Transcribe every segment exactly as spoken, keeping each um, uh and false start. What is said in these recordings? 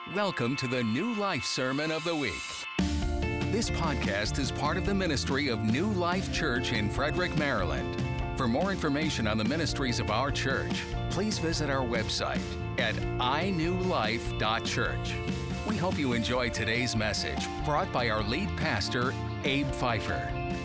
Welcome to the New Life Sermon of the Week. This podcast is part of the ministry of New Life Church in Frederick, Maryland. For more information on the ministries of our church, please visit our website at i new life dot church. We hope you enjoy today's message, brought by our lead pastor, Abe Pfeiffer.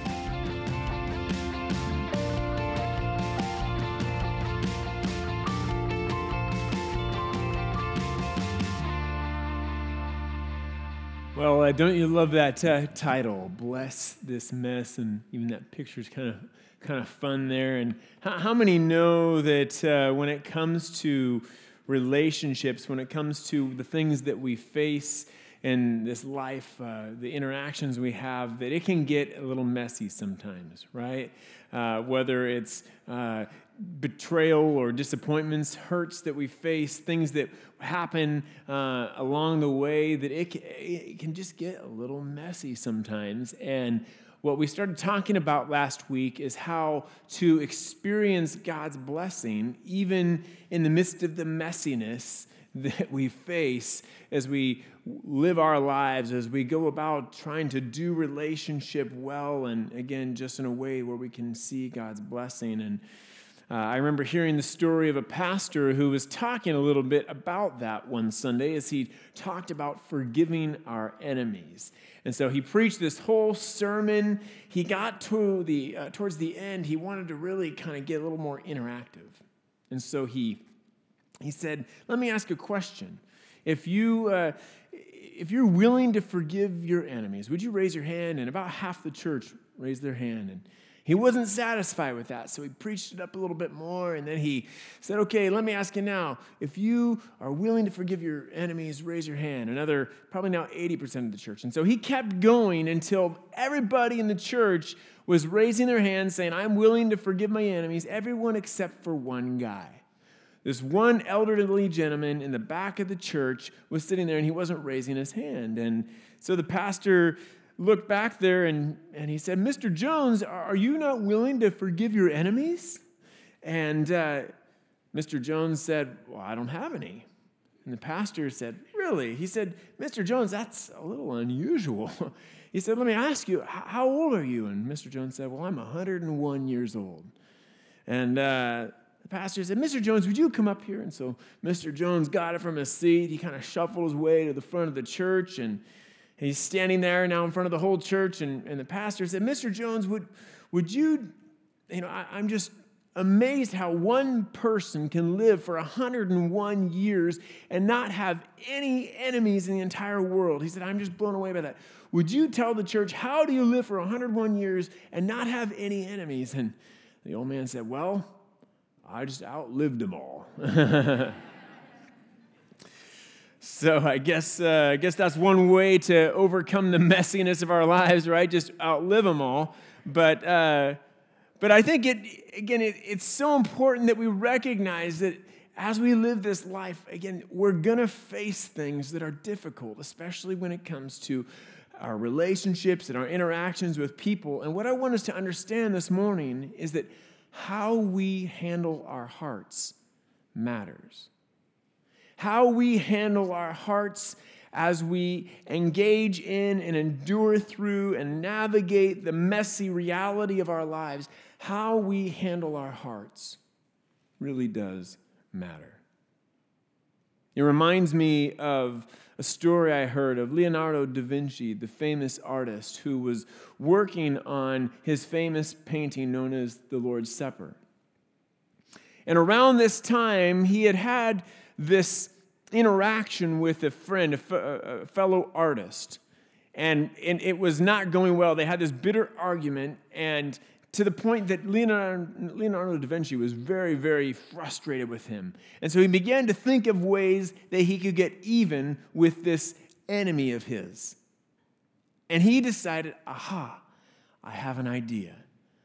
Well, uh, don't you love that uh, title, Bless This Mess, and even that picture's kind of kind of fun there. And how, how many know that uh, when it comes to relationships, when it comes to the things that we face in this life, uh, the interactions we have, that it can get a little messy sometimes, right? Uh, whether it's uh, betrayal or disappointments, hurts that we face, things that happen uh, along the way, that it can, it can just get a little messy sometimes. And what we started talking about last week is how to experience God's blessing even in the midst of the messiness that we face as we live our lives, as we go about trying to do relationship well, and again, just in a way where we can see God's blessing. And uh, I remember hearing the story of a pastor who was talking a little bit about that one Sunday as he talked about forgiving our enemies. And so he preached this whole sermon. He got to the uh, towards the end, he wanted to really kind of get a little more interactive. And so he he said, "Let me ask you a question. If you uh, if you're willing to forgive your enemies, would you raise your hand?" And about half the church raised their hand. And he wasn't satisfied with that, so he preached it up a little bit more, and then he said, "Okay, let me ask you now. If you are willing to forgive your enemies, raise your hand." Another, probably now eighty percent of the church. And so he kept going until everybody in the church was raising their hands, saying, "I'm willing to forgive my enemies," everyone except for one guy. This one elderly gentleman in the back of the church was sitting there, and he wasn't raising his hand. And so the pastor looked back there, and, and he said, "Mister Jones, are you not willing to forgive your enemies?" And uh, Mister Jones said, "Well, I don't have any." And the pastor said, "Really?" He said, "Mister Jones, that's a little unusual." He said, "Let me ask you, how old are you?" And Mister Jones said, "Well, I'm one hundred one years old." And uh, the pastor said, "Mister Jones, would you come up here?" And so Mister Jones got it from his seat. He kind of shuffled his way to the front of the church, and he's standing there now in front of the whole church, and, and the pastor said, "Mister Jones, would would you, you know, I, I'm just amazed how one person can live for one hundred one years and not have any enemies in the entire world." He said, "I'm just blown away by that. Would you tell the church, how do you live for one hundred one years and not have any enemies?" And the old man said, "Well, I just outlived them all." So I guess uh, I guess that's one way to overcome the messiness of our lives, right? Just outlive them all. But uh, but I think it again it, it's so important that we recognize that as we live this life, again, we're gonna face things that are difficult, especially when it comes to our relationships and our interactions with people. And what I want us to understand this morning is that how we handle our hearts matters. How we handle our hearts as we engage in and endure through and navigate the messy reality of our lives, how we handle our hearts really does matter. It reminds me of a story I heard of Leonardo da Vinci, the famous artist who was working on his famous painting known as The Lord's Supper. And around this time, he had had this interaction with a friend, a, f- a fellow artist, and, and it was not going well. They had this bitter argument, and to the point that Leonardo, Leonardo da Vinci was very, very frustrated with him. And so he began to think of ways that he could get even with this enemy of his. And he decided, aha, I have an idea.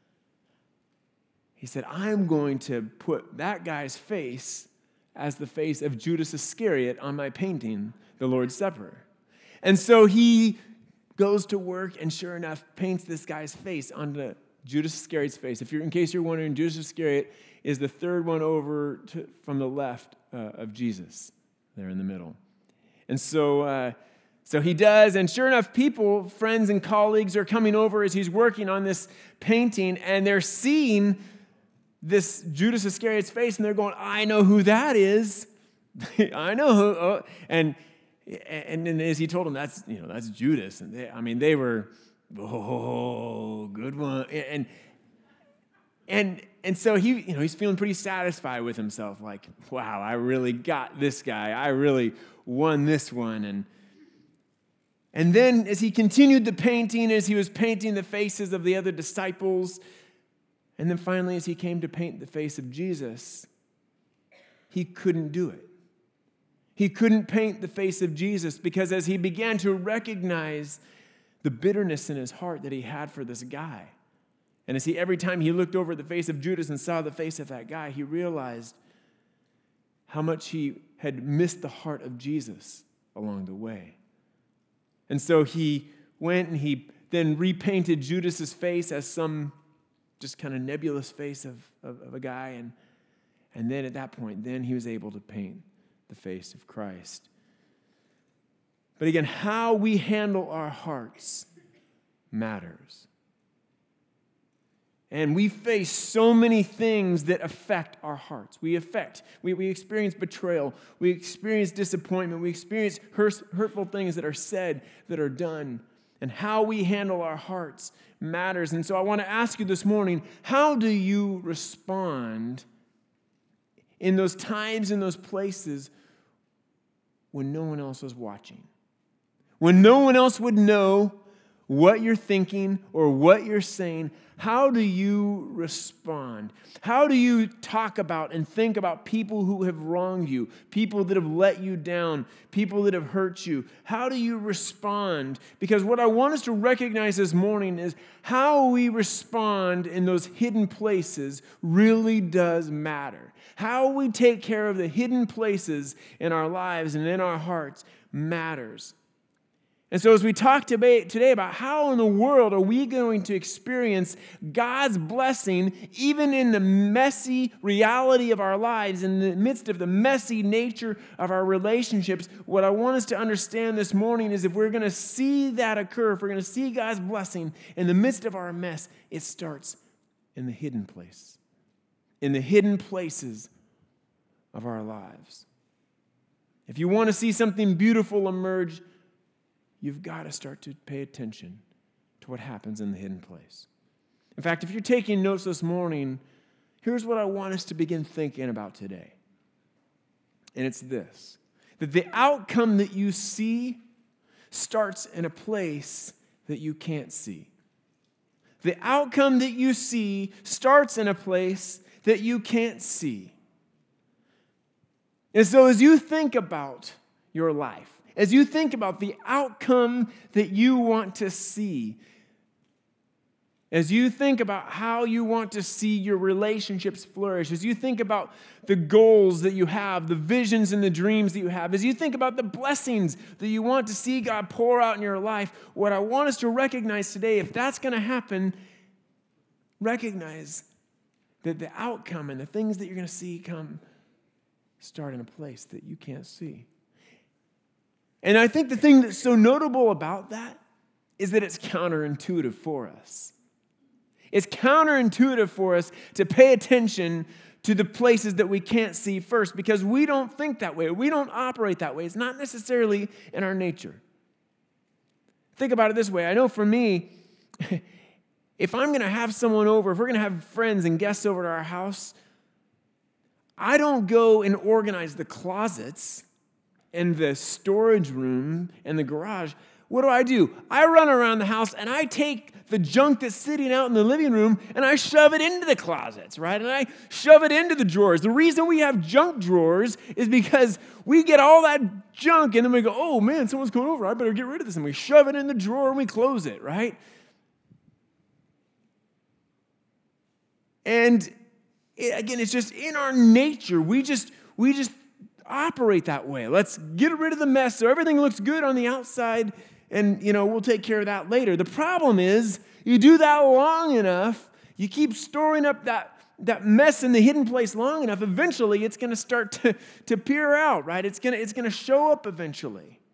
He said, I'm going to put that guy's face as the face of Judas Iscariot on my painting, The Lord's Supper. And so he goes to work and sure enough paints this guy's face onto Judas Iscariot's face. If you're, in case you're wondering, Judas Iscariot is the third one over to, from the left uh, of Jesus, there in the middle. And so, uh, so he does, and sure enough, people, friends and colleagues are coming over as he's working on this painting, and they're seeing this Judas Iscariot's face, and they're going, I know who that is. I know who, oh. and and then as he told them, that's, you know, that's Judas. And they, I mean, they were, oh, good one. And and and so he, you know, he's feeling pretty satisfied with himself, like, wow, I really got this guy. I really won this one. And and then as he continued the painting, as he was painting the faces of the other disciples, and then finally as he came to paint the face of Jesus, he couldn't do it. He couldn't paint the face of Jesus because as he began to recognize the bitterness in his heart that he had for this guy, and as he every time he looked over at the face of Judas and saw the face of that guy, he realized how much he had missed the heart of Jesus along the way. And so he went and he then repainted Judas's face as some just kind of nebulous face of, of, of a guy. And, and then at that point, then he was able to paint the face of Christ. But again, how we handle our hearts matters. And we face so many things that affect our hearts. We affect, we, we experience betrayal, we experience disappointment, we experience hurt, hurtful things that are said, that are done. And how we handle our hearts matters. And so I want to ask you this morning, how do you respond in those times, in those places when no one else is watching? When no one else would know what you're thinking or what you're saying, how do you respond? How do you talk about and think about people who have wronged you, people that have let you down, people that have hurt you? How do you respond? Because what I want us to recognize this morning is how we respond in those hidden places really does matter. How we take care of the hidden places in our lives and in our hearts matters. And so as we talk today about how in the world are we going to experience God's blessing even in the messy reality of our lives, in the midst of the messy nature of our relationships, what I want us to understand this morning is if we're going to see that occur, if we're going to see God's blessing in the midst of our mess, it starts in the hidden place, in the hidden places of our lives. If you want to see something beautiful emerge, you've got to start to pay attention to what happens in the hidden place. In fact, if you're taking notes this morning, here's what I want us to begin thinking about today. And it's this, that the outcome that you see starts in a place that you can't see. The outcome that you see starts in a place that you can't see. And so as you think about your life, as you think about the outcome that you want to see, as you think about how you want to see your relationships flourish, as you think about the goals that you have, the visions and the dreams that you have, as you think about the blessings that you want to see God pour out in your life, what I want us to recognize today, if that's going to happen, recognize that the outcome and the things that you're going to see come start in a place that you can't see. And I think the thing that's so notable about that is that it's counterintuitive for us. It's counterintuitive for us to pay attention to the places that we can't see first because we don't think that way. We don't operate that way. It's not necessarily in our nature. Think about it this way. I know for me, if I'm going to have someone over, if we're going to have friends and guests over to our house, I don't go and organize the closets and the storage room and the garage. What do I do? I run around the house and I take the junk that's sitting out in the living room and I shove it into the closets, right? And I shove it into the drawers. The reason we have junk drawers is because we get all that junk and then we go, oh man, someone's coming over. I better get rid of this. And we shove it in the drawer and we close it, right? And it, again, it's just in our nature. We just, we just, operate that way. Let's get rid of the mess so everything looks good on the outside and, you know, we'll take care of that later. The problem is you do that long enough, you keep storing up that, that mess in the hidden place long enough, eventually it's going to start to, to peer out, right? It's going to, it's going to show up eventually.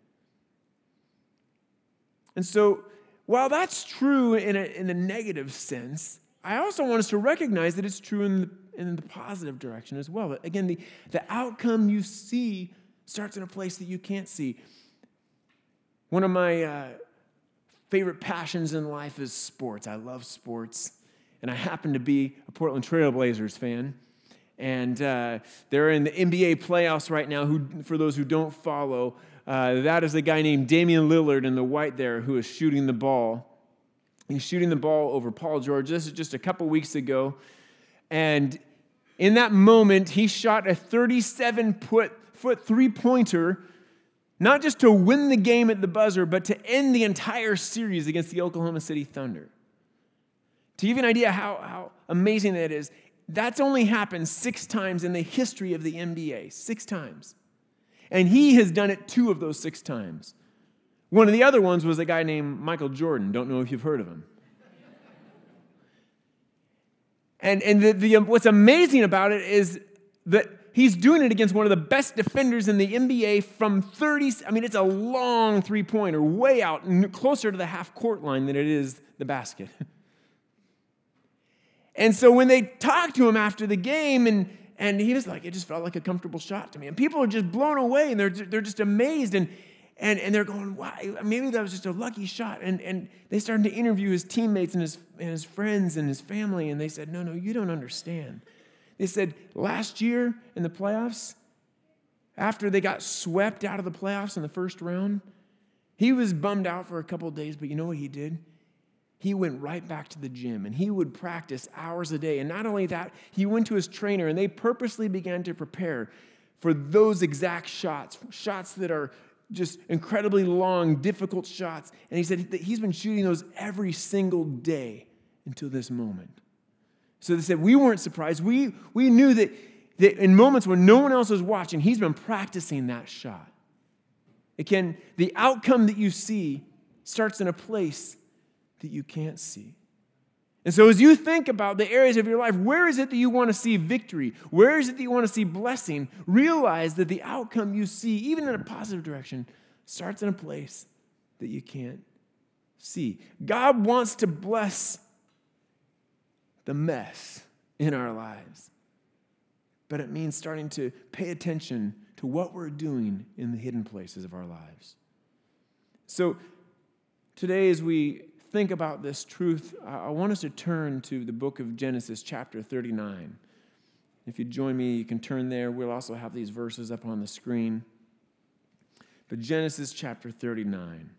And so, while that's true in a, in a negative sense, I also want us to recognize that it's true in the, in the positive direction as well. Again, the, the outcome you see starts in a place that you can't see. One of my uh, favorite passions in life is sports. I love sports. And I happen to be a Portland Trail Blazers fan. And uh, they're in the N B A playoffs right now. Who, for those who don't follow, uh, that is a guy named Damian Lillard in the white there who is shooting the ball. He's shooting the ball over Paul George. This is just a couple weeks ago. And in that moment, he shot a thirty-seven foot three-pointer, not just to win the game at the buzzer, but to end the entire series against the Oklahoma City Thunder. To give you an idea how, how amazing that is, that's only happened six times in the history of the N B A. Six times. And he has done it two of those six times. One of the other ones was a guy named Michael Jordan. Don't know if you've heard of him. And, and the, the, what's amazing about it is that he's doing it against one of the best defenders in the N B A from thirty. I mean, it's a long three-pointer, way out, closer to the half-court line than it is the basket. And so when they talked to him after the game, and, and he was like, it just felt like a comfortable shot to me. And people are just blown away, and they're, they're just amazed, and, and, and they're going, wow, maybe that was just a lucky shot. And, and they started to interview his teammates and his, and his friends and his family, and they said, no, no, you don't understand. They said, last year in the playoffs, after they got swept out of the playoffs in the first round, he was bummed out for a couple of days, but you know what he did? He went right back to the gym, and he would practice hours a day. And not only that, he went to his trainer, and they purposely began to prepare for those exact shots, shots that are just incredibly long, difficult shots. And he said that he's been shooting those every single day until this moment. So they said, we weren't surprised. We, we knew that, that in moments when no one else was watching, he's been practicing that shot. Again, the outcome that you see starts in a place that you can't see. And so as you think about the areas of your life, where is it that you want to see victory? Where is it that you want to see blessing? Realize that the outcome you see, even in a positive direction, starts in a place that you can't see. God wants to bless the mess in our lives. But it means starting to pay attention to what we're doing in the hidden places of our lives. So today, as we think about this truth, I want us to turn to the book of Genesis, chapter thirty-nine. If you join me, you can turn there. We'll also have these verses up on the screen. But Genesis chapter thirty-nine.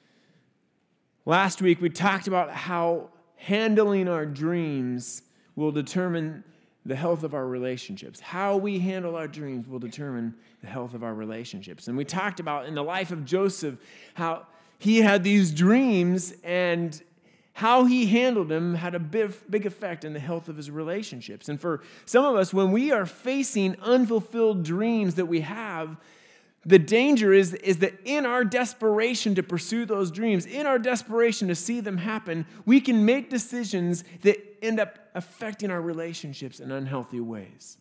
Last week, we talked about how handling our dreams will determine the health of our relationships. How we handle our dreams will determine the health of our relationships. And we talked about in the life of Joseph how he had these dreams, and how he handled them had a big, big effect in the health of his relationships. And for some of us, when we are facing unfulfilled dreams that we have, the danger is, is that in our desperation to pursue those dreams, in our desperation to see them happen, we can make decisions that end up affecting our relationships in unhealthy ways.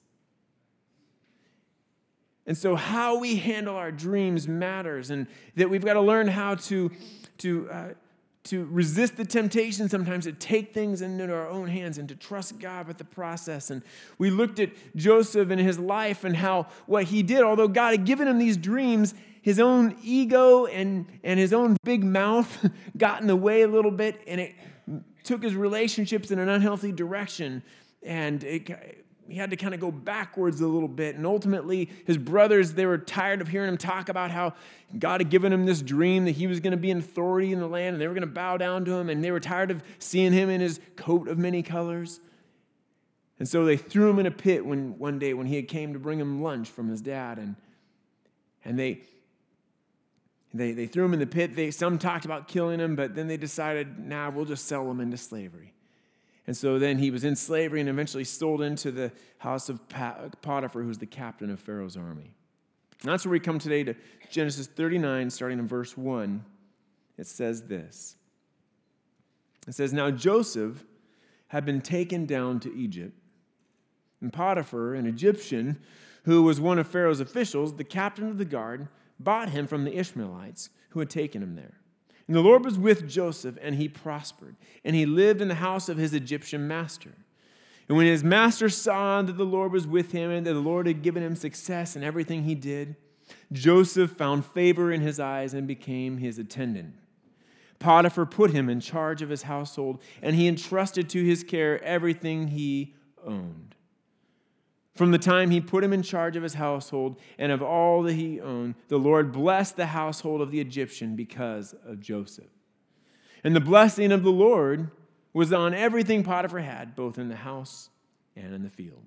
And so how we handle our dreams matters, and that we've got to learn how to, to, uh, to resist the temptation sometimes to take things into our own hands and to trust God with the process. And we looked at Joseph and his life and how what he did, although God had given him these dreams, his own ego and, and his own big mouth got in the way a little bit, and it took his relationships in an unhealthy direction. And it he had to kind of go backwards a little bit. And ultimately, his brothers, they were tired of hearing him talk about how God had given him this dream that he was going to be in authority in the land, and they were going to bow down to him, and they were tired of seeing him in his coat of many colors. And so they threw him in a pit when, one day when he had came to bring him lunch from his dad. And, and they, they, they threw him in the pit. They, some talked about killing him, but then they decided, nah, we'll just sell him into slavery. And so then he was in slavery and eventually sold into the house of Potiphar, who's the captain of Pharaoh's army. And that's where we come today to Genesis thirty-nine, starting in verse one. It says this. It says, now Joseph had been taken down to Egypt, and Potiphar, an Egyptian, who was one of Pharaoh's officials, the captain of the guard, bought him from the Ishmaelites who had taken him there. And the Lord was with Joseph, and he prospered, and he lived in the house of his Egyptian master. And when his master saw that the Lord was with him and that the Lord had given him success in everything he did, Joseph found favor in his eyes and became his attendant. Potiphar put him in charge of his household, and he entrusted to his care everything he owned. From the time he put him in charge of his household and of all that he owned, the Lord blessed the household of the Egyptian because of Joseph. And the blessing of the Lord was on everything Potiphar had, both in the house and in the field.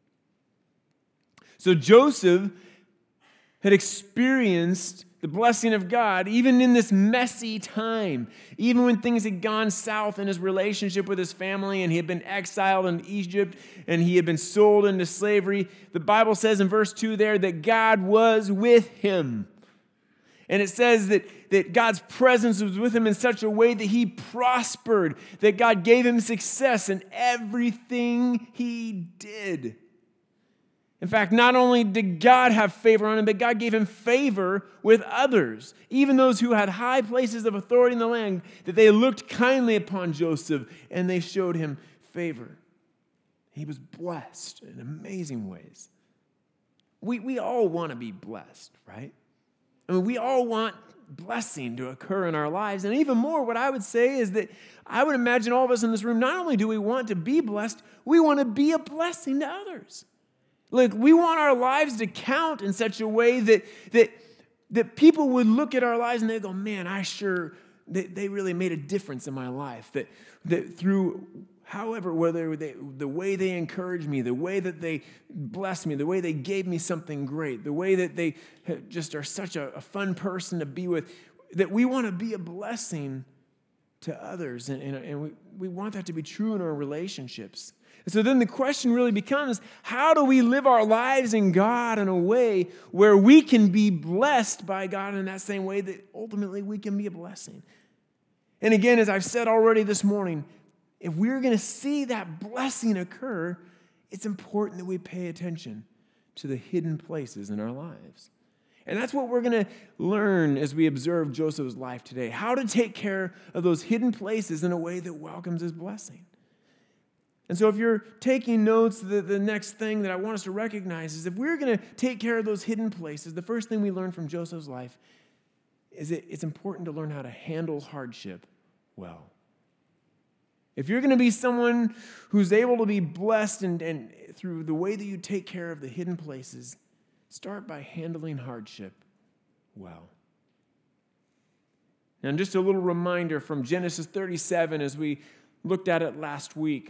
So Joseph had experienced the blessing of God even in this messy time, even when things had gone south in his relationship with his family and he had been exiled in Egypt and he had been sold into slavery. The Bible says in verse two there that God was with him. And it says that, that God's presence was with him in such a way that he prospered, that God gave him success in everything he did. In fact, not only did God have favor on him, but God gave him favor with others, even those who had high places of authority in the land, that they looked kindly upon Joseph and they showed him favor. He was blessed in amazing ways. We, we all want to be blessed, right? I mean, we all want blessing to occur in our lives. And even more, what I would say is that I would imagine all of us in this room, not only do we want to be blessed, we want to be a blessing to others. Like, we want our lives to count in such a way that that that people would look at our lives and they go, man, I sure, they, they really made a difference in my life. That that through however, whether they, the way they encouraged me, the way that they blessed me, the way they gave me something great, the way that they just are such a, a fun person to be with, that we want to be a blessing to others. And, and, and we, we want that to be true in our relationships. And so then the question really becomes, how do we live our lives in God in a way where we can be blessed by God in that same way that ultimately we can be a blessing? And again, as I've said already this morning, if we're going to see that blessing occur, it's important that we pay attention to the hidden places in our lives. And that's what we're going to learn as we observe Joseph's life today, how to take care of those hidden places in a way that welcomes his blessing. And so if you're taking notes, the, the next thing that I want us to recognize is if we're going to take care of those hidden places, the first thing we learn from Joseph's life is that it's important to learn how to handle hardship well. If you're going to be someone who's able to be blessed and, and through the way that you take care of the hidden places, start by handling hardship well. And just a little reminder from Genesis thirty-seven as we looked at it last week.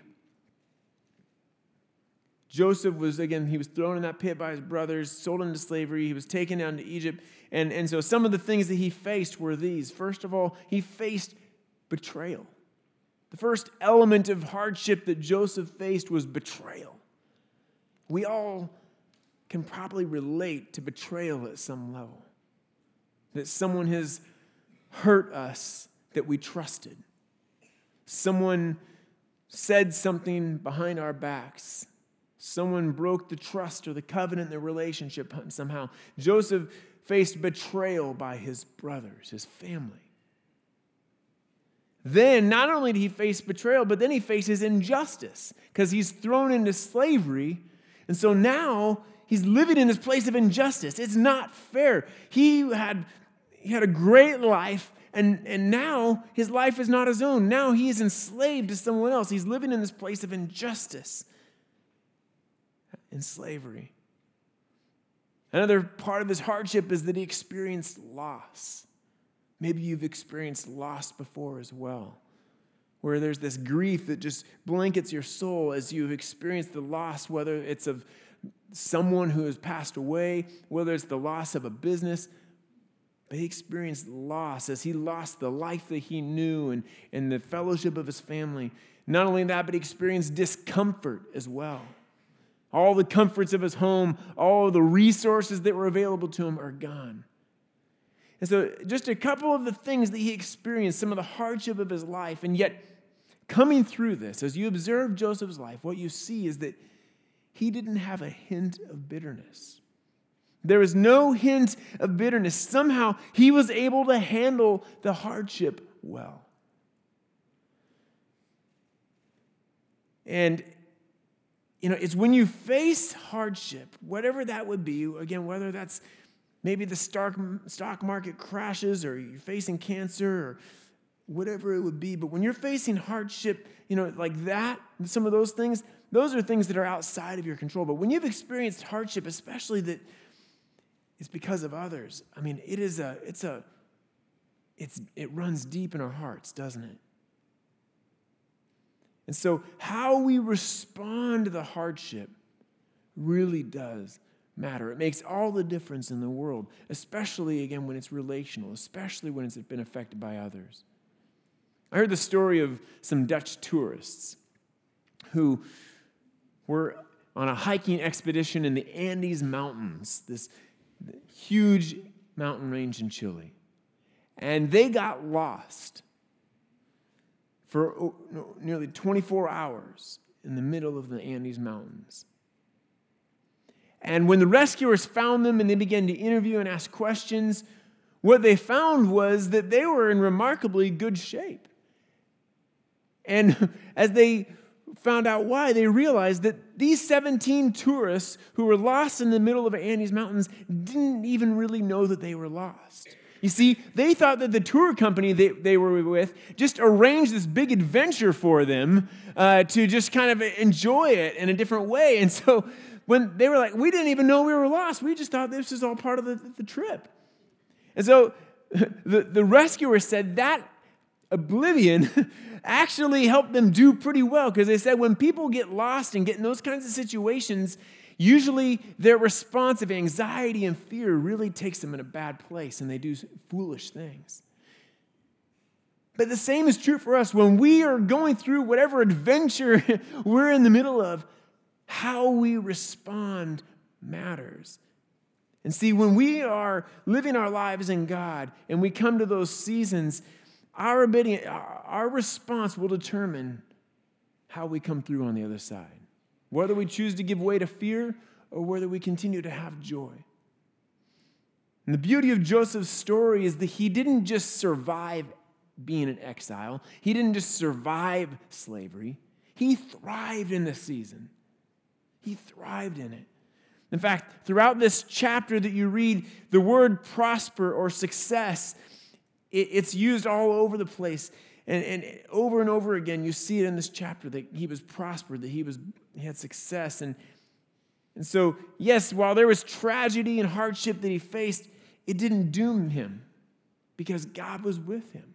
Joseph was, again, he was thrown in that pit by his brothers, sold into slavery. He was taken down to Egypt. And, and so some of the things that he faced were these. First of all, he faced betrayal. The first element of hardship that Joseph faced was betrayal. We all can probably relate to betrayal at some level. That someone has hurt us that we trusted. Someone said something behind our backs. Someone broke the trust or the covenant in the relationship somehow. Joseph faced betrayal by his brothers, his family. Then, not only did he face betrayal, but then he faces injustice because he's thrown into slavery. And so now he's living in this place of injustice. It's not fair. He had, he had a great life, and, and now his life is not his own. Now he is enslaved to someone else. He's living in this place of injustice and slavery. Another part of his hardship is that he experienced loss. Maybe you've experienced loss before as well, where there's this grief that just blankets your soul as you've experienced the loss, whether it's of someone who has passed away, whether it's the loss of a business. But he experienced loss as he lost the life that he knew and, and the fellowship of his family. Not only that, but he experienced discomfort as well. All the comforts of his home, all the resources that were available to him are gone. And so just a couple of the things that he experienced, some of the hardship of his life, and yet coming through this, as you observe Joseph's life, what you see is that he didn't have a hint of bitterness. There was no hint of bitterness. Somehow he was able to handle the hardship well. And, you know, it's when you face hardship, whatever that would be, again, whether that's maybe the stock stock market crashes or you're facing cancer or whatever it would be, but when you're facing hardship, you know, like that, some of those things, those are things that are outside of your control. But when you've experienced hardship, especially that it's because of others, I mean, it is a, it's a, it's, it runs deep in our hearts, doesn't it? And so how we respond to the hardship really does matter. It makes all the difference in the world, especially, again, when it's relational, especially when it's been affected by others. I heard the story of some Dutch tourists who were on a hiking expedition in the Andes Mountains, this huge mountain range in Chile. And they got lost for nearly twenty-four hours in the middle of the Andes Mountains. And when the rescuers found them and they began to interview and ask questions, what they found was that they were in remarkably good shape. And as they found out why, they realized that these seventeen tourists who were lost in the middle of the Andes Mountains didn't even really know that they were lost. You see, they thought that the tour company they, they were with just arranged this big adventure for them uh, to just kind of enjoy it in a different way. And so when they were like, we didn't even know we were lost. We just thought this was all part of the, the trip. And so the, the rescuer said that oblivion actually helped them do pretty well, because they said when people get lost and get in those kinds of situations, usually their response of anxiety and fear really takes them in a bad place, and they do foolish things. But the same is true for us. When we are going through whatever adventure we're in the middle of, how we respond matters. And see, when we are living our lives in God and we come to those seasons, our ability, our response will determine how we come through on the other side. Whether we choose to give way to fear or whether we continue to have joy. And the beauty of Joseph's story is that he didn't just survive being in exile. He didn't just survive slavery. He thrived in this season. He thrived in it. In fact, throughout this chapter that you read, the word prosper or success, it, it's used all over the place. And, and over and over again, you see it in this chapter that he was prospered, that he was he had success. And, and so, yes, while there was tragedy and hardship that he faced, it didn't doom him because God was with him.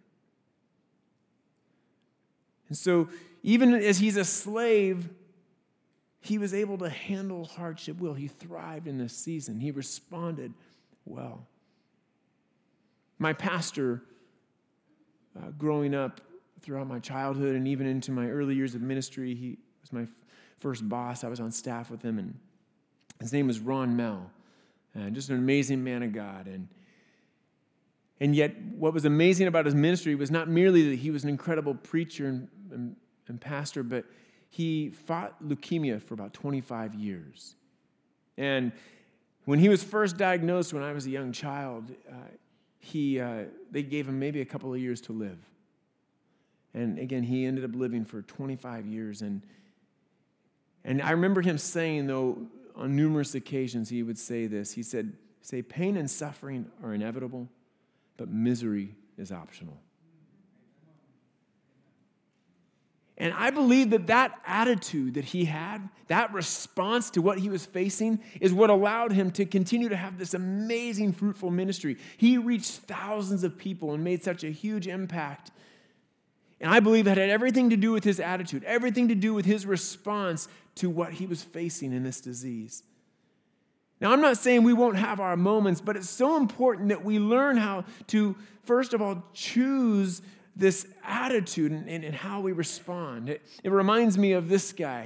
And so, even as he's a slave, he was able to handle hardship well. He thrived in this season. He responded well. My pastor, uh, growing up throughout my childhood and even into my early years of ministry, he was my f- first boss. I was on staff with him, and his name was Ron Mell. And just an amazing man of God. And, and yet, what was amazing about his ministry was not merely that he was an incredible preacher and, and, and pastor, but he fought leukemia for about twenty-five years. And when he was first diagnosed when I was a young child, uh, he uh, they gave him maybe a couple of years to live. And again, he ended up living for twenty-five years. And, and I remember him saying, though, on numerous occasions, he would say this. He said, say, pain and suffering are inevitable, but misery is optional. And I believe that that attitude that he had, that response to what he was facing, is what allowed him to continue to have this amazing, fruitful ministry. He reached thousands of people and made such a huge impact. And I believe that had everything to do with his attitude, everything to do with his response to what he was facing in this disease. Now, I'm not saying we won't have our moments, but it's so important that we learn how to, first of all, choose this attitude and, and, and how we respond. It, it reminds me of this guy.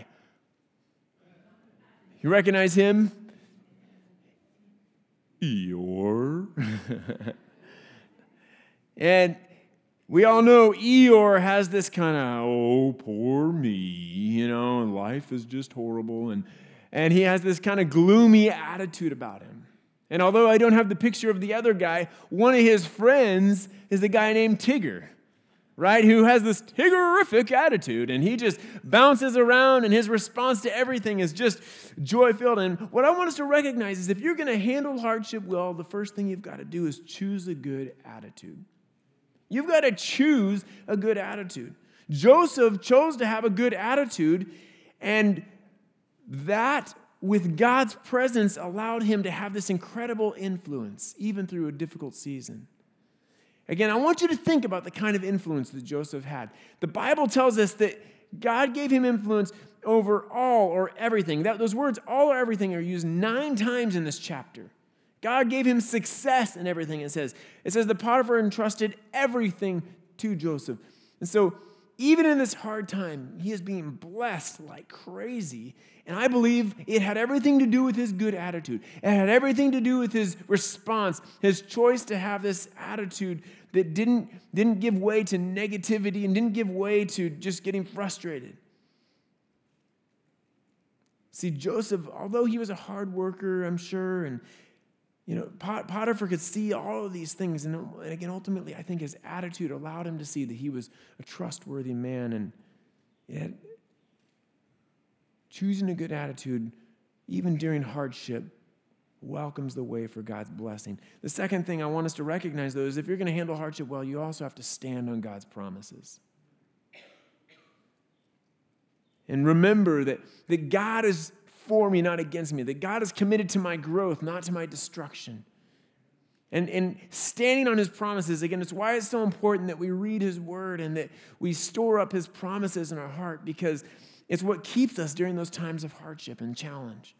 You recognize him? Eeyore. And we all know Eeyore has this kind of, oh, poor me, you know, and life is just horrible. And, and he has this kind of gloomy attitude about him. And although I don't have the picture of the other guy, one of his friends is a guy named Tigger. right? Who has this Tiggerific attitude, and he just bounces around, and his response to everything is just joy-filled. And what I want us to recognize is if you're going to handle hardship well, the first thing you've got to do is choose a good attitude. You've got to choose a good attitude. Joseph chose to have a good attitude, and that, with God's presence, allowed him to have this incredible influence, even through a difficult season. Again, I want you to think about the kind of influence that Joseph had. The Bible tells us that God gave him influence over all or everything. That, those words, all or everything, are used nine times in this chapter. God gave him success in everything, it says. It says that Potiphar entrusted everything to Joseph. And so, even in this hard time, he is being blessed like crazy. And I believe it had everything to do with his good attitude. It had everything to do with his response, his choice to have this attitude that didn't, didn't give way to negativity and didn't give way to just getting frustrated. See, Joseph, although he was a hard worker, I'm sure, and you know, Potiphar could see all of these things. And again, ultimately, I think his attitude allowed him to see that he was a trustworthy man. And yet, choosing a good attitude, even during hardship, welcomes the way for God's blessing. The second thing I want us to recognize, though, is if you're going to handle hardship well, you also have to stand on God's promises. And remember that, that God is for me, not against me. That God is committed to my growth, not to my destruction. And, and standing on his promises, again, it's why it's so important that we read his word and that we store up his promises in our heart, because it's what keeps us during those times of hardship and challenge.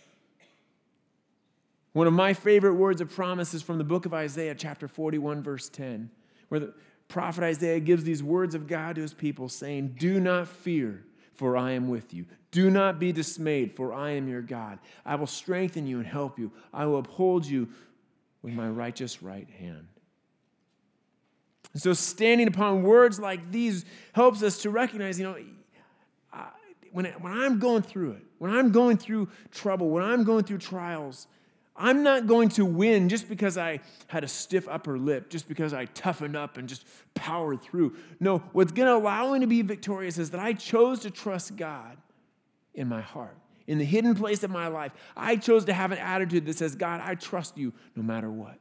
One of my favorite words of promise is from the book of Isaiah, chapter forty-one, verse ten, where the prophet Isaiah gives these words of God to his people, saying, "Do not fear, for I am with you. Do not be dismayed, for I am your God. I will strengthen you and help you. I will uphold you with my righteous right hand." And so standing upon words like these helps us to recognize, you know, uh, when, when I'm going through it, when I'm going through trouble, when I'm going through trials, I'm not going to win just because I had a stiff upper lip, just because I toughened up and just powered through. No, what's going to allow me to be victorious is that I chose to trust God in my heart. In the hidden place of my life, I chose to have an attitude that says, God, I trust you no matter what.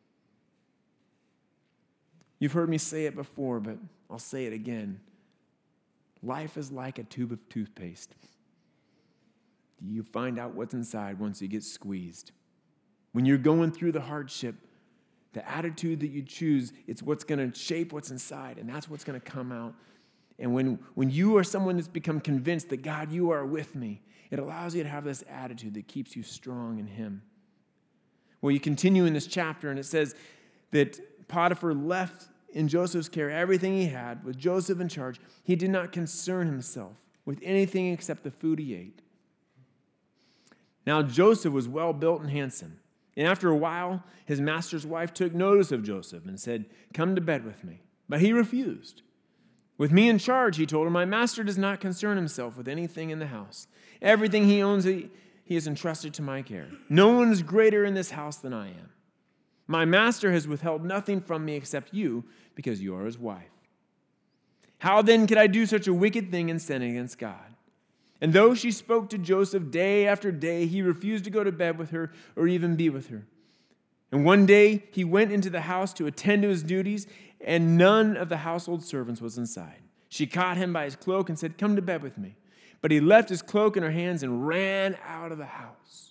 You've heard me say it before, but I'll say it again. Life is like a tube of toothpaste. You find out what's inside once you get squeezed. When you're going through the hardship, the attitude that you choose, it's what's going to shape what's inside, and that's what's going to come out. And when, when you are someone that's become convinced that, God, you are with me, it allows you to have this attitude that keeps you strong in him. Well, you continue in this chapter, and it says that Potiphar left in Joseph's care everything he had. With Joseph in charge, he did not concern himself with anything except the food he ate. Now, Joseph was well built and handsome. And after a while, his master's wife took notice of Joseph and said, "Come to bed with me." But he refused. "With me in charge," he told her, "my master does not concern himself with anything in the house. Everything he owns, he, he has entrusted to my care. No one is greater in this house than I am. My master has withheld nothing from me except you, because you are his wife. How then could I do such a wicked thing and sin against God?" And though she spoke to Joseph day after day, he refused to go to bed with her or even be with her. And one day he went into the house to attend to his duties, and none of the household servants was inside. She caught him by his cloak and said, "Come to bed with me." But he left his cloak in her hands and ran out of the house.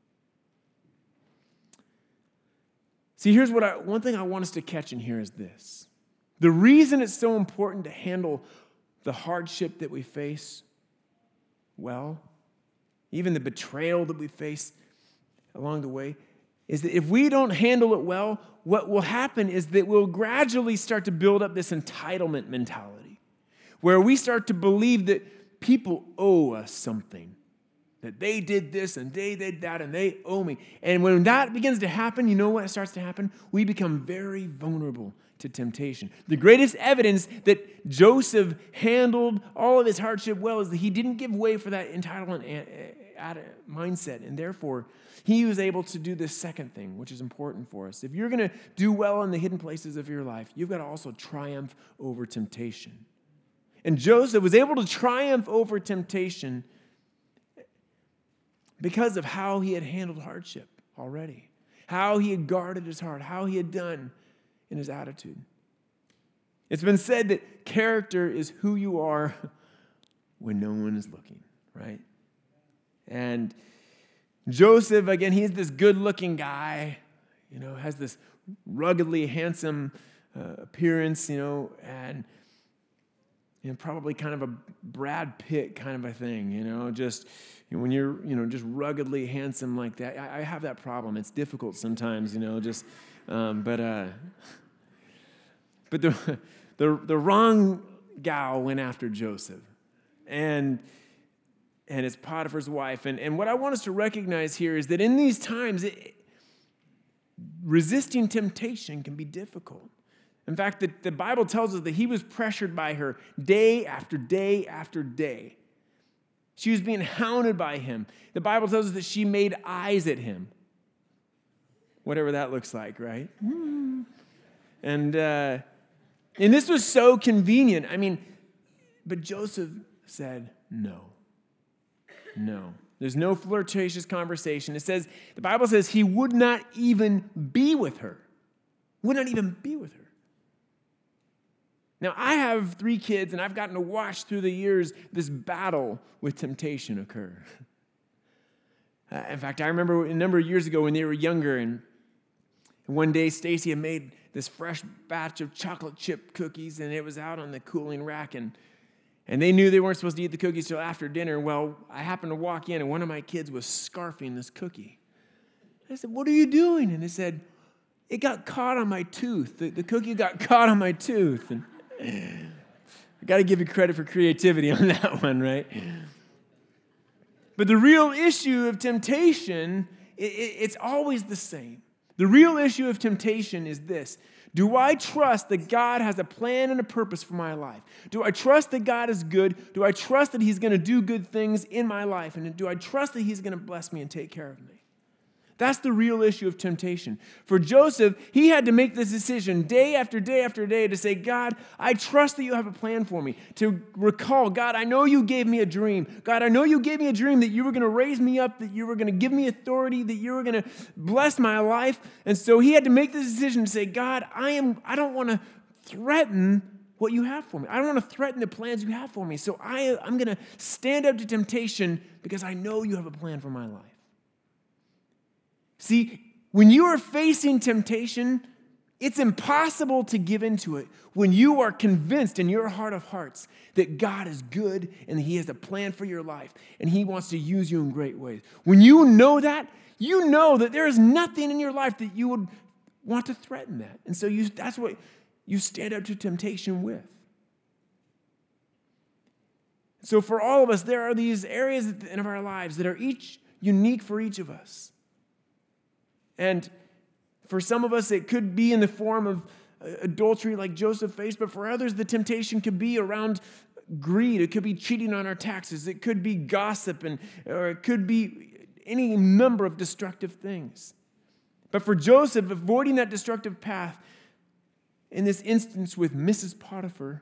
See, here's what I, one thing I want us to catch in here is this. The reason it's so important to handle the hardship that we face well, even the betrayal that we face along the way, is that if we don't handle it well, what will happen is that we'll gradually start to build up this entitlement mentality, where we start to believe that people owe us something. that they did this and they did that and they owe me. And when that begins to happen, you know what starts to happen? We become very vulnerable to temptation. The greatest evidence that Joseph handled all of his hardship well is that he didn't give way for that entitlement mindset, and therefore he was able to do this second thing, which is important for us. If you're going to do well in the hidden places of your life, you've got to also triumph over temptation. And Joseph was able to triumph over temptation because of how he had handled hardship already, how he had guarded his heart, how he had done in his attitude. It's been said that character is who you are when no one is looking, right? And Joseph, again, he's this good-looking guy, you know, has this ruggedly handsome uh, appearance, you know, and you know, probably kind of a Brad Pitt kind of a thing, you know, just you know, when you're, you know, just ruggedly handsome like that. I, I have that problem. It's difficult sometimes, you know, just, um, but, uh, but the, the, the wrong gal went after Joseph, and, and it's Potiphar's wife. And, and what I want us to recognize here is that in these times, it, resisting temptation can be difficult. In fact, the, the Bible tells us that he was pressured by her day after day after day. She was being hounded by him. The Bible tells us that she made eyes at him. Whatever that looks like, right? And, uh, and this was so convenient. I mean, but Joseph said no. No. There's no flirtatious conversation. It says, the Bible says he would not even be with her. Would not even be with her. Now, I have three kids, and I've gotten to watch through the years this battle with temptation occur. Uh, in fact, I remember a number of years ago when they were younger, and one day Stacy had made this fresh batch of chocolate chip cookies, and it was out on the cooling rack, and, and they knew they weren't supposed to eat the cookies till after dinner. Well, I happened to walk in, and one of my kids was scarfing this cookie. I said, "What are you doing?" And they said, "It got caught on my tooth. The, the cookie got caught on my tooth." And I got to give you credit for creativity on that one, right? But the real issue of temptation, it, it, it's always the same. The real issue of temptation is this. Do I trust that God has a plan and a purpose for my life? Do I trust that God is good? Do I trust that he's going to do good things in my life? And do I trust that he's going to bless me and take care of me? That's the real issue of temptation. For Joseph, he had to make this decision day after day after day to say, "God, I trust that you have a plan for me." To recall, "God, I know you gave me a dream. God, I know you gave me a dream that you were going to raise me up, that you were going to give me authority, that you were going to bless my life." And so he had to make this decision to say, "God, I am. I don't want to threaten what you have for me. I don't want to threaten the plans you have for me. So I, I'm going to stand up to temptation because I know you have a plan for my life." See, when you are facing temptation, it's impossible to give into it when you are convinced in your heart of hearts that God is good and that he has a plan for your life and he wants to use you in great ways. When you know that, you know that there is nothing in your life that you would want to threaten that. And so you, that's what you stand up to temptation with. So for all of us, there are these areas in our lives that are each unique for each of us. And for some of us, it could be in the form of adultery like Joseph faced, but for others, the temptation could be around greed. It could be cheating on our taxes. It could be gossip, and or it could be any number of destructive things. But for Joseph, avoiding that destructive path, in this instance with Missus Potiphar,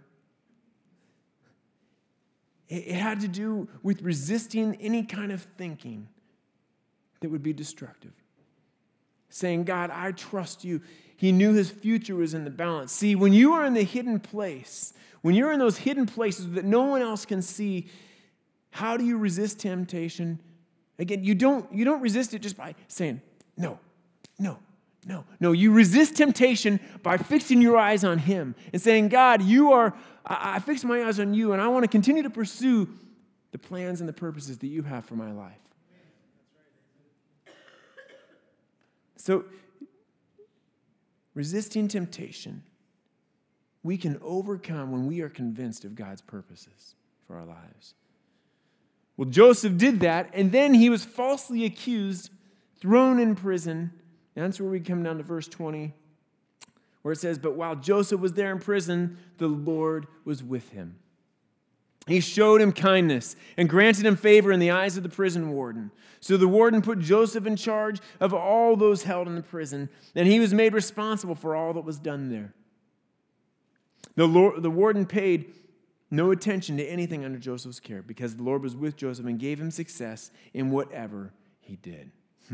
it had to do with resisting any kind of thinking that would be destructive. Saying, "God, I trust you." He knew his future was in the balance. See, when you are in the hidden place, when you're in those hidden places that no one else can see, how do you resist temptation? Again, you don't, you don't resist it just by saying, "No, no, no." No, you resist temptation by fixing your eyes on him and saying, "God, you are, I, I fix my eyes on you, and I want to continue to pursue the plans and the purposes that you have for my life." So, resisting temptation, we can overcome when we are convinced of God's purposes for our lives. Well, Joseph did that, and then he was falsely accused, thrown in prison. And that's where we come down to verse twenty, where it says, "But while Joseph was there in prison, the Lord was with him. He showed him kindness and granted him favor in the eyes of the prison warden. So the warden put Joseph in charge of all those held in the prison, and he was made responsible for all that was done there." The Lord, the warden paid no attention to anything under Joseph's care because the Lord was with Joseph and gave him success in whatever he did. Hmm.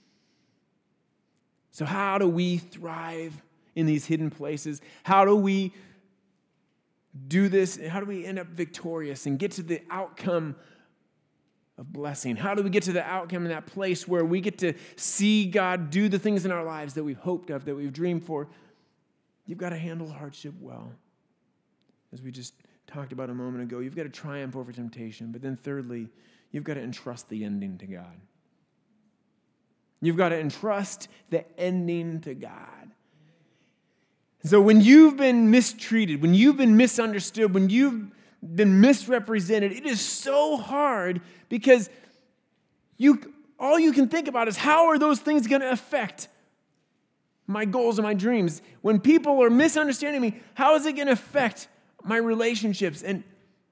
So how do we thrive in these hidden places? How do we do this? How do we end up victorious and get to the outcome of blessing? How do we get to the outcome in that place where we get to see God do the things in our lives that we've hoped of, that we've dreamed for? You've got to handle hardship well. As we just talked about a moment ago, you've got to triumph over temptation. But then thirdly, you've got to entrust the ending to God. You've got to entrust the ending to God. So when you've been mistreated, when you've been misunderstood, when you've been misrepresented, it is so hard because you all you can think about is how are those things going to affect my goals and my dreams? When people are misunderstanding me, how is it going to affect my relationships? And,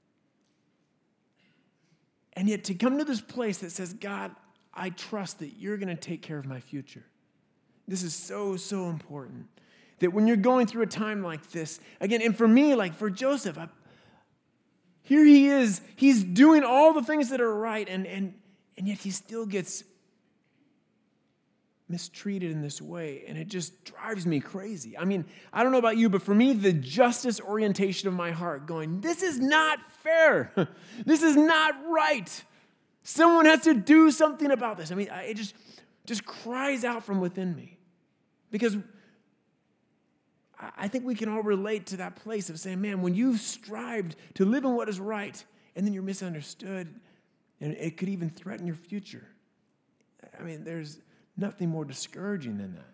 and yet to come to this place that says, God, I trust that you're going to take care of my future. This is so, so important. That when you're going through a time like this, again, and for me, like for Joseph, I, here he is, he's doing all the things that are right, and, and, and yet he still gets mistreated in this way, and it just drives me crazy. I mean, I don't know about you, but for me, the justice orientation of my heart going, this is not fair. This is not right. Someone has to do something about this. I mean, it just, just cries out from within me. Because I think we can all relate to that place of saying, man, when you've strived to live in what is right, and then you're misunderstood, and it could even threaten your future. I mean, there's nothing more discouraging than that.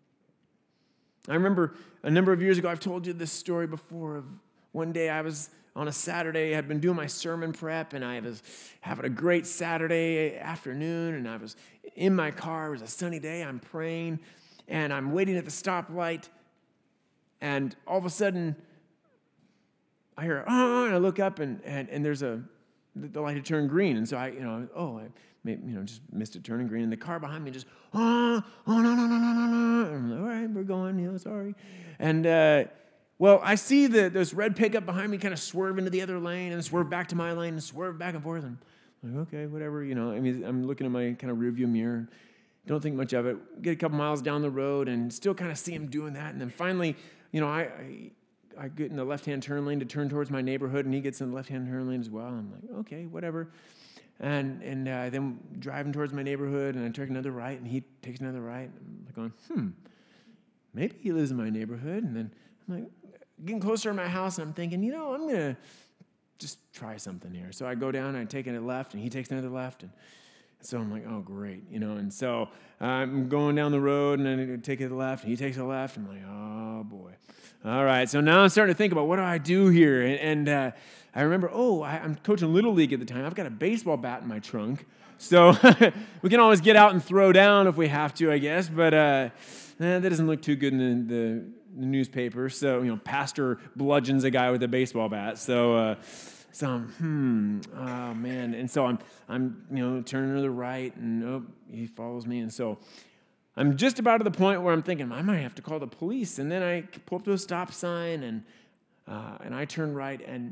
I remember a number of years ago, I've told you this story before, of one day I was on a Saturday, I had been doing my sermon prep, and I was having a great Saturday afternoon, and I was in my car. It was a sunny day. I'm praying, and I'm waiting at the stoplight, and all of a sudden, I hear, oh, and I look up, and and, and there's a, the light had turned green, and so I, you know, oh, I may, you know, just missed it turning green, and the car behind me just, oh, oh, no, no, no, no, no, no, and I'm like, all right, we're going, you know, sorry, and, uh, well, I see the, this red pickup behind me kind of swerve into the other lane, and swerve back to my lane, and swerve back and forth, and I'm like, okay, whatever, you know, I mean, I'm looking at my kind of rearview mirror, don't think much of it, get a couple miles down the road, and still kind of see him doing that, and then finally, you know, I, I I get in the left-hand turn lane to turn towards my neighborhood, and he gets in the left-hand turn lane as well. I'm like, okay, whatever. And and uh, then driving towards my neighborhood, and I take another right, and he takes another right. I'm like going, hmm, maybe he lives in my neighborhood. And then I'm like, getting closer to my house, and I'm thinking, you know, I'm going to just try something here. So I go down, and I take a left, and he takes another left, and so I'm like, oh, great, you know. And so I'm going down the road, and I take a left, and he takes a left. I'm like, oh, boy. All right, so now I'm starting to think about what do I do here? And, and uh, I remember, oh, I, I'm coaching Little League at the time. I've got a baseball bat in my trunk. So we can always get out and throw down if we have to, I guess. But uh, eh, that doesn't look too good in the, the, the newspaper. So, you know, pastor bludgeons a guy with a baseball bat. So, uh, so I'm, hmm, oh, man. And so I'm, I'm, you know, turning to the right, and oh, he follows me. And so I'm just about to the point where I'm thinking, I might have to call the police. And then I pull up to a stop sign, and uh, and I turn right, and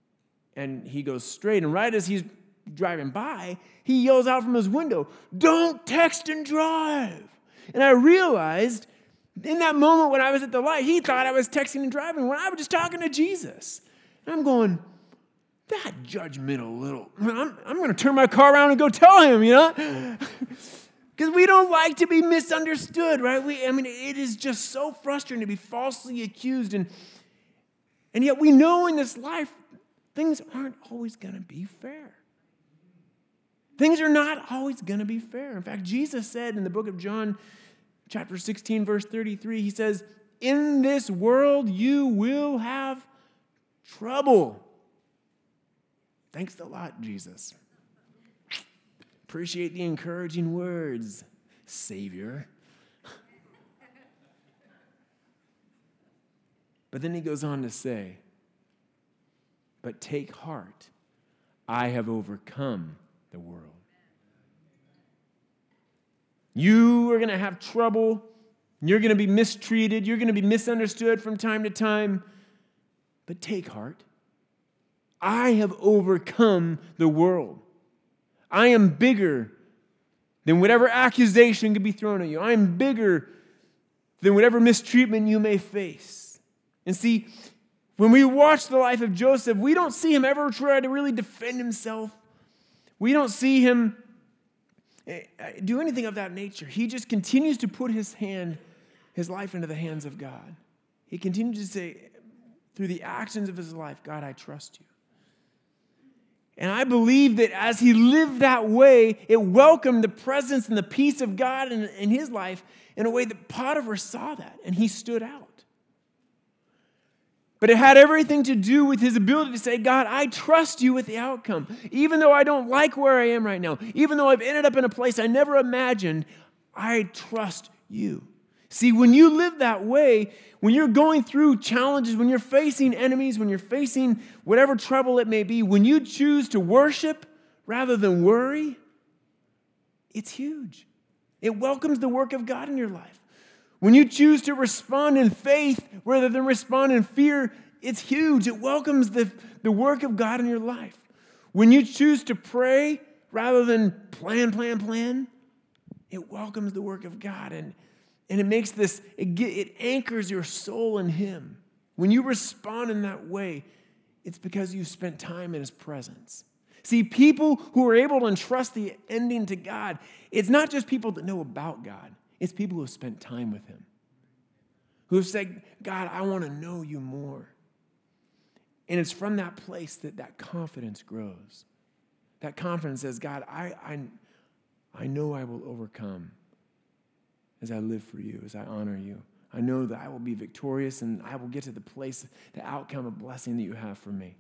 and he goes straight. And right as he's driving by, he yells out from his window, "Don't text and drive." And I realized in that moment when I was at the light, he thought I was texting and driving when I was just talking to Jesus. And I'm going, that judgmental little, I'm, I'm going to turn my car around and go tell him, you know? Because we don't like to be misunderstood, right? We, I mean, it is just so frustrating to be falsely accused. And, and yet we know in this life, things aren't always going to be fair. Things are not always going to be fair. In fact, Jesus said in the book of John, chapter sixteen, verse thirty-three, he says, in this world you will have trouble. Thanks a lot, Jesus. appreciate the encouraging words, Savior. But then he goes on to say, but take heart, I have overcome the world. You are going to have trouble. You're going to be mistreated. You're going to be misunderstood from time to time. But take heart. I have overcome the world. I am bigger than whatever accusation could be thrown at you. I am bigger than whatever mistreatment you may face. And see, when we watch the life of Joseph, we don't see him ever try to really defend himself. We don't see him do anything of that nature. He just continues to put his hand, his life into the hands of God. He continues to say, through the actions of his life, God, I trust you. And I believe that as he lived that way, it welcomed the presence and the peace of God in, in his life in a way that Potiphar saw that, and he stood out. But it had everything to do with his ability to say, God, I trust you with the outcome. Even though I don't like where I am right now, even though I've ended up in a place I never imagined, I trust you. See, when you live that way, when you're going through challenges, when you're facing enemies, when you're facing whatever trouble it may be, when you choose to worship rather than worry, it's huge. It welcomes the work of God in your life. When you choose to respond in faith rather than respond in fear, it's huge. It welcomes the, the work of God in your life. When you choose to pray rather than plan, plan, plan, it welcomes the work of God. And, and it makes this, it, get, it anchors your soul in Him. When you respond in that way, it's because you've spent time in His presence. See, people who are able to entrust the ending to God, it's not just people that know about God. It's people who have spent time with Him, who have said, God, I want to know you more. And it's from that place that that confidence grows. That confidence says, God, I, I, I know I will overcome as I live for you, as I honor you. I know that I will be victorious and I will get to the place, the outcome of blessing that you have for me.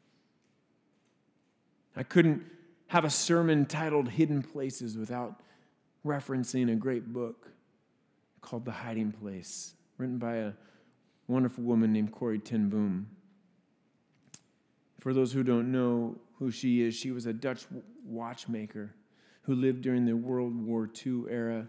I couldn't have a sermon titled Hidden Places without referencing a great book called The Hiding Place, written by a wonderful woman named Corrie ten Boom. For those who don't know who she is, she was a Dutch watchmaker who lived during the World War Two era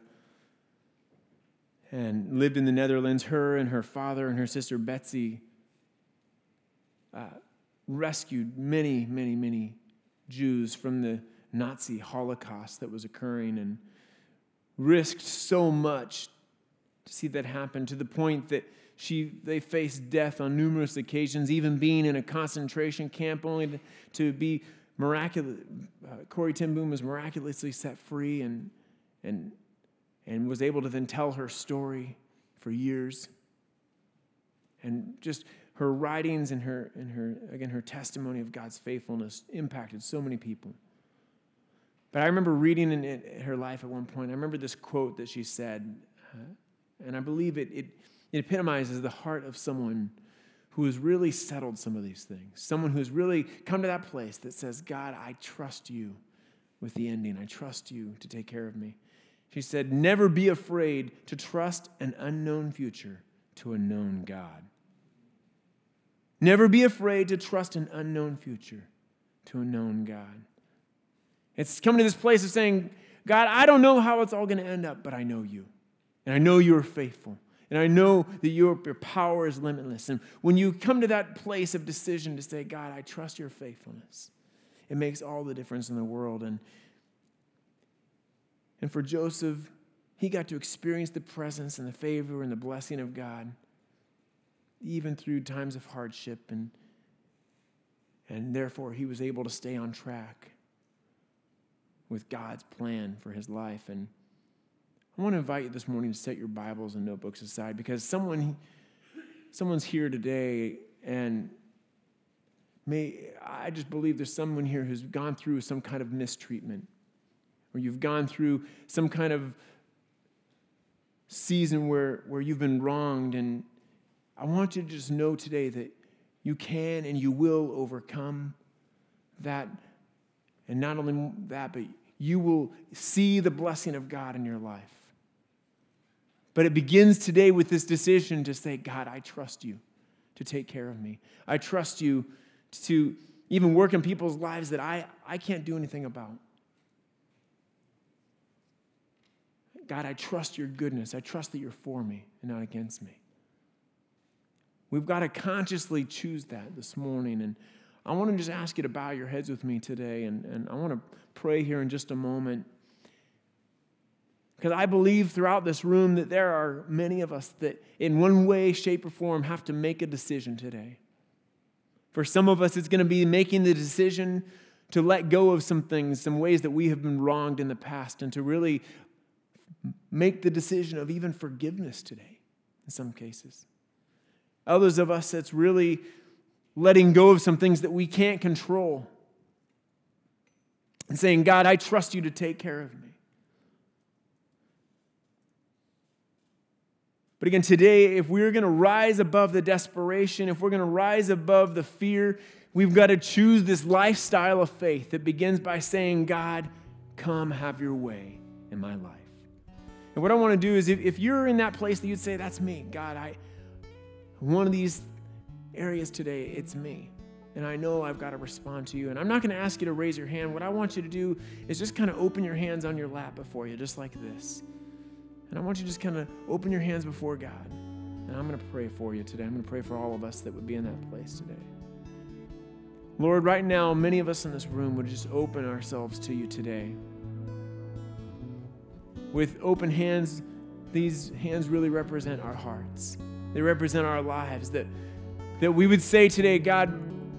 and lived in the Netherlands. Her and her father and her sister Betsy uh, rescued many, many, many Jews from the Nazi Holocaust that was occurring and risked so much to see that happen, to the point that she they faced death on numerous occasions, even being in a concentration camp, only to, to be miraculous. Uh, Corrie ten Boom was miraculously set free and and and was able to then tell her story for years. And just her writings and her and her again her testimony of God's faithfulness impacted so many people. But I remember reading in her life at one point, I remember this quote that she said, uh, and I believe it, it, it epitomizes the heart of someone who has really settled some of these things, someone who's really come to that place that says, God, I trust you with the ending. I trust you to take care of me. She said, never be afraid to trust an unknown future to a known God. Never be afraid to trust an unknown future to a known God. It's coming to this place of saying, God, I don't know how it's all going to end up, but I know you. And I know you're faithful. And I know that your, your power is limitless. And when you come to that place of decision to say, God, I trust your faithfulness, it makes all the difference in the world. And, and for Joseph, he got to experience the presence and the favor and the blessing of God, even through times of hardship. And, and therefore, he was able to stay on track with God's plan for his life. And I want to invite you this morning to set your Bibles and notebooks aside, because someone, someone's here today, and may I just believe there's someone here who's gone through some kind of mistreatment, or you've gone through some kind of season where, where you've been wronged. And I want you to just know today that you can and you will overcome that. And not only that, but you will see the blessing of God in your life. But it begins today with this decision to say, God, I trust you to take care of me. I trust you to even work in people's lives that I, I can't do anything about. God, I trust your goodness. I trust that you're for me and not against me. We've got to consciously choose that this morning. And I want to just ask you to bow your heads with me today. And, and I want to pray here in just a moment. Because I believe throughout this room that there are many of us that in one way, shape, or form have to make a decision today. For some of us, it's going to be making the decision to let go of some things, some ways that we have been wronged in the past, and to really make the decision of even forgiveness today in some cases. Others of us, it's really letting go of some things that we can't control and saying, God, I trust you to take care of me. But again, today, if we're going to rise above the desperation, if we're going to rise above the fear, we've got to choose this lifestyle of faith that begins by saying, God, come have your way in my life. And what I want to do is if, if you're in that place that you'd say, that's me, God, I, one of these areas today, it's me. And I know I've got to respond to you. And I'm not going to ask you to raise your hand. What I want you to do is just kind of open your hands on your lap before you, just like this. And I want you to just kind of open your hands before God. And I'm going to pray for you today. I'm going to pray for all of us that would be in that place today. Lord, right now, many of us in this room would just open ourselves to you today. With open hands, these hands really represent our hearts. They represent our lives. That, that we would say today, God,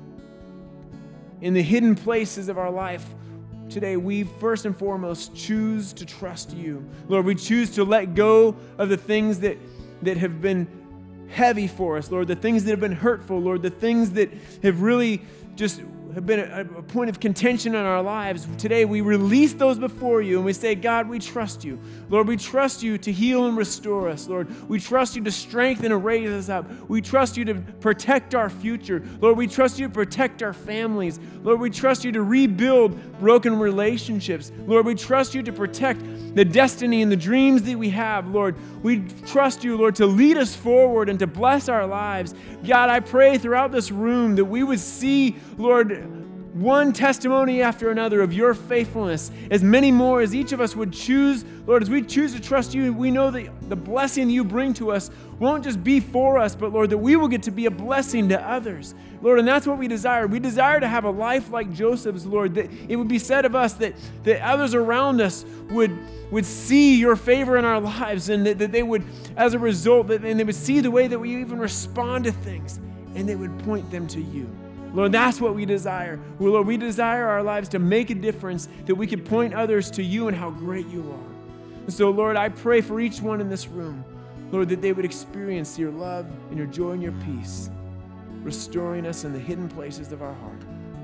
in the hidden places of our life, today we first and foremost choose to trust you. Lord, we choose to let go of the things that, that have been heavy for us, Lord, the things that have been hurtful, Lord, the things that have really just have been a, a point of contention in our lives. Today we release those before you and we say, God, we trust you. Lord, we trust you to heal and restore us. Lord, we trust you to strengthen and raise us up. We trust you to protect our future. Lord, we trust you to protect our families. Lord, we trust you to rebuild broken relationships. Lord, we trust you to protect the destiny and the dreams that we have. Lord, we trust you, Lord, to lead us forward and to bless our lives. God, I pray throughout this room that we would see, Lord, one testimony after another of your faithfulness, as many more as each of us would choose. Lord, as we choose to trust you, we know that the blessing you bring to us won't just be for us, but Lord, that we will get to be a blessing to others. Lord, and that's what we desire. We desire to have a life like Joseph's, Lord, that it would be said of us that, that others around us would, would see your favor in our lives, and that, that they would, as a result, that, and they would see the way that we even respond to things, and they would point them to you. Lord, that's what we desire. Well, Lord, we desire our lives to make a difference, that we could point others to you and how great you are. And so, Lord, I pray for each one in this room, Lord, that they would experience your love and your joy and your peace, restoring us in the hidden places of our heart,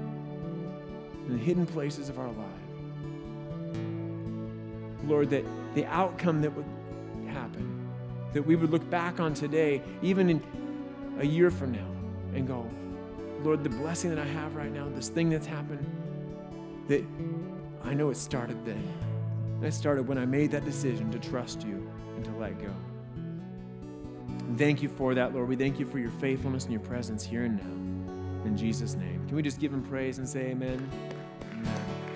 in the hidden places of our life. Lord, that the outcome that would happen, that we would look back on today, even in a year from now, and go, Lord, the blessing that I have right now, this thing that's happened, that I know it started then. It started when I made that decision to trust you and to let go. And thank you for that, Lord. We thank you for your faithfulness and your presence here and now. In Jesus' name. Can we just give him praise and say amen? Amen.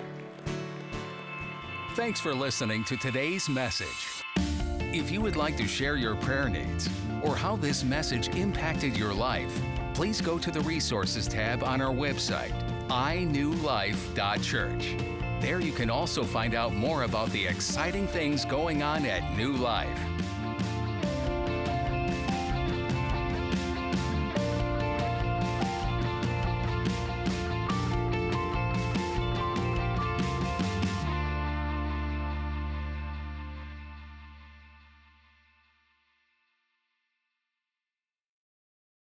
Thanks for listening to today's message. If you would like to share your prayer needs or how this message impacted your life, please go to the Resources tab on our website, i new life dot church. There you can also find out more about the exciting things going on at New Life.